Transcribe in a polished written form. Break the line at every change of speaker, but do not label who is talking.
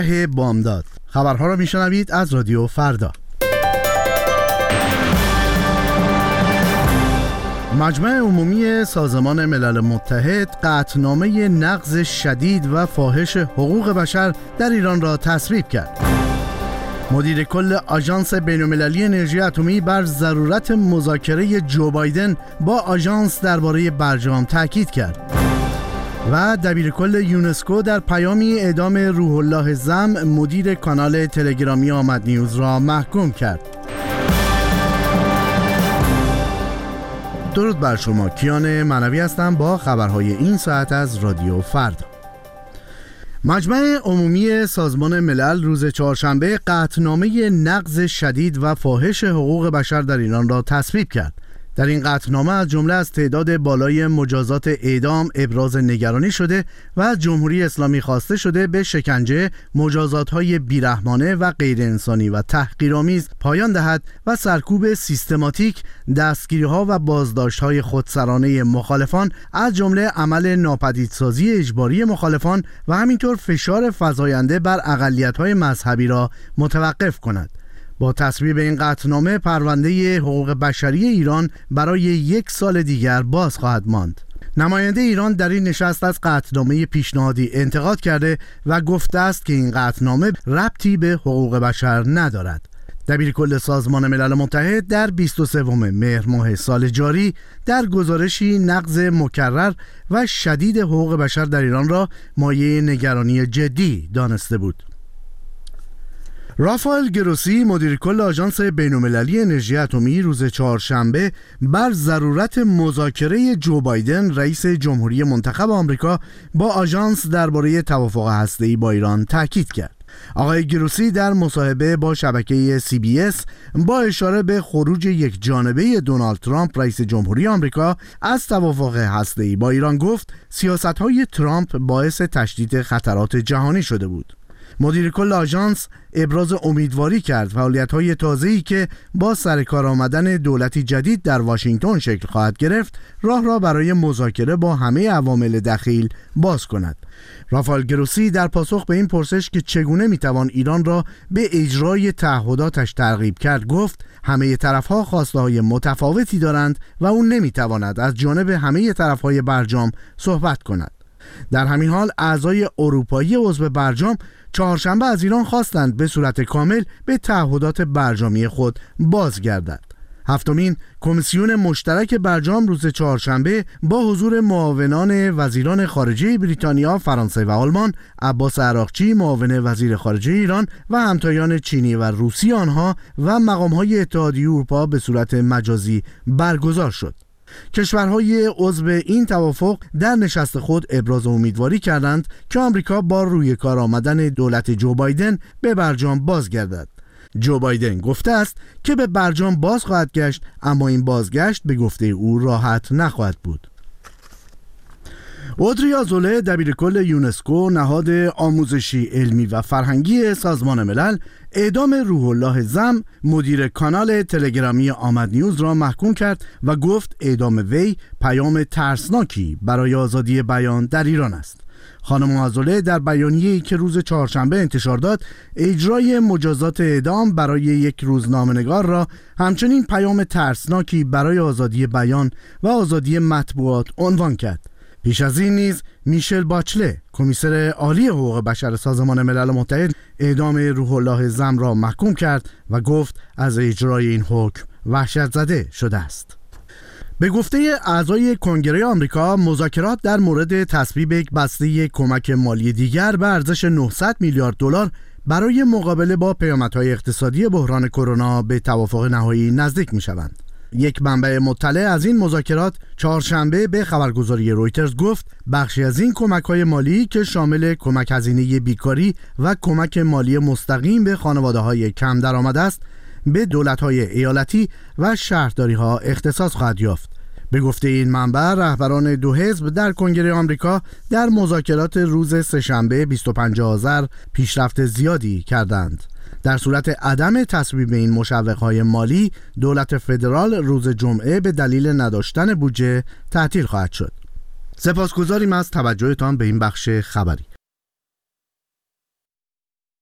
بامداد. خبرها را میشنوید از رادیو فردا. مجمع عمومی سازمان ملل متحد قطعنامه نقض شدید و فاحش حقوق بشر در ایران را تصویب کرد. مدیر کل آژانس بین‌المللی انرژی اتمی بر ضرورت مذاکره جو بایدن با آژانس درباره برجام تاکید کرد. و دبیر کل یونسکو در پیامی اعدام روح الله زم مدیر کانال تلگرامی آمد نیوز را محکوم کرد. درود بر شما، کیان معنوی هستم با خبرهای این ساعت از رادیو فردا. مجمع عمومی سازمان ملل روز چهارشنبه قطعنامه نقض شدید و فاحش حقوق بشر در ایران را تصویب کرد. در این قطعنامه از جمله از تعداد بالای مجازات اعدام ابراز نگرانی شده و از جمهوری اسلامی خواسته شده به شکنجه، مجازات‌های بیرحمانه و غیر انسانی و تحقیرآمیز پایان دهد و سرکوب سیستماتیک، دستگیری‌ها و بازداشت‌های خودسرانه مخالفان از جمله عمل ناپدیدسازی اجباری مخالفان و همینطور فشار فزاینده بر اقلیت‌های مذهبی را متوقف کند. با تصویب این قطعنامه پرونده حقوق بشری ایران برای 1 سال دیگر باز خواهد ماند. نماینده ایران در این نشست از قطعنامه پیشنهادی انتقاد کرده و گفته است که این قطعنامه ربطی به حقوق بشر ندارد. دبیر کل سازمان ملل متحد در 23 مهر ماه سال جاری در گزارشی نقض مکرر و شدید حقوق بشر در ایران را مایه نگرانی جدی دانسته بود. رافائل گروسی مدیر کل آژانس بین‌المللی انرژی اتمی روز چهارشنبه بر ضرورت مذاکره جو بایدن رئیس جمهوری منتخب آمریکا با آژانس درباره توافق هسته‌ای با ایران تاکید کرد. آقای گروسی در مصاحبه با شبکه CBS با اشاره به خروج یک جانبه دونالد ترامپ رئیس جمهوری آمریکا از توافق هسته‌ای با ایران گفت سیاست‌های ترامپ باعث تشدید خطرات جهانی شده بود. مدیر کل آژانس ابراز امیدواری کرد فعالیت‌های تازه‌ای که با سرکار آمدن دولتی جدید در واشنگتن شکل خواهد گرفت راه را برای مذاکره با همه عوامل دخیل باز کند. رافائل گروسی در پاسخ به این پرسش که چگونه میتوان ایران را به اجرای تعهداتش ترغیب کرد گفت همه طرف‌ها خواسته‌های متفاوتی دارند و او نمیتواند از جانب همه طرف‌های برجام صحبت کند. در همین حال اعضای اروپایی عضو برجام چهارشنبه از ایران خواستند به صورت کامل به تعهدات برجامی خود بازگردد. هفتمین کمیسیون مشترک برجام روز چهارشنبه با حضور معاونان وزیران خارجه بریتانیا، فرانسه و آلمان، عباس عراقچی معاون وزیر خارجه ایران و همتایان چینی و روسی آنها و مقام‌های اتحادیه اروپا به صورت مجازی برگزار شد. کشورهای عضو این توافق در نشست خود ابراز امیدواری کردند که آمریکا با روی کار آمدن دولت جو بایدن به برجام بازگردد. جو بایدن گفته است که به برجام باز خواهد گشت، اما این بازگشت به گفته او راحت نخواهد بود. اودری آزوله دبیر کل یونسکو نهاد آموزشی علمی و فرهنگی سازمان ملل اعدام روح الله زم مدیر کانال تلگرامی آمد نیوز را محکوم کرد و گفت اعدام وی پیام ترسناکی برای آزادی بیان در ایران است. خانم آزوله در بیانیه‌ای که روز چهارشنبه انتشار داد اجرای مجازات اعدام برای یک روزنامه‌نگار را همچنین پیام ترسناکی برای آزادی بیان و آزادی مطبوعات عنوان کرد. پیش از این نیز میشل باچله کمیسر عالی حقوق بشر سازمان ملل متحد اعدام روح الله زم را محکوم کرد و گفت از اجرای این حکم وحشت زده شده است. به گفته اعضای کنگره آمریکا مذاکرات در مورد تصویب یک بسته کمک مالی دیگر به ارزش 900 میلیارد دلار برای مقابله با پیامدهای اقتصادی بحران کرونا به توافق نهایی نزدیک می‌شوند. یک منبع مطلع از این مذاکرات چهارشنبه به خبرگزاری رویترز گفت بخشی از این کمک‌های مالی که شامل کمک هزینه بیکاری و کمک مالی مستقیم به خانواده‌های کم درآمد است به دولت‌های ایالتی و شهرداری‌ها اختصاص خواهد یافت. به گفته این منبع رهبران دو حزب در کنگره آمریکا در مذاکرات روز سه‌شنبه 25 آذر پیشرفت زیادی کردند. در صورت عدم تصویب این مشوق‌های مالی دولت فدرال روز جمعه به دلیل نداشتن بودجه تعطیل خواهد شد. سپاسگزاریم از توجهتان به این بخش خبری.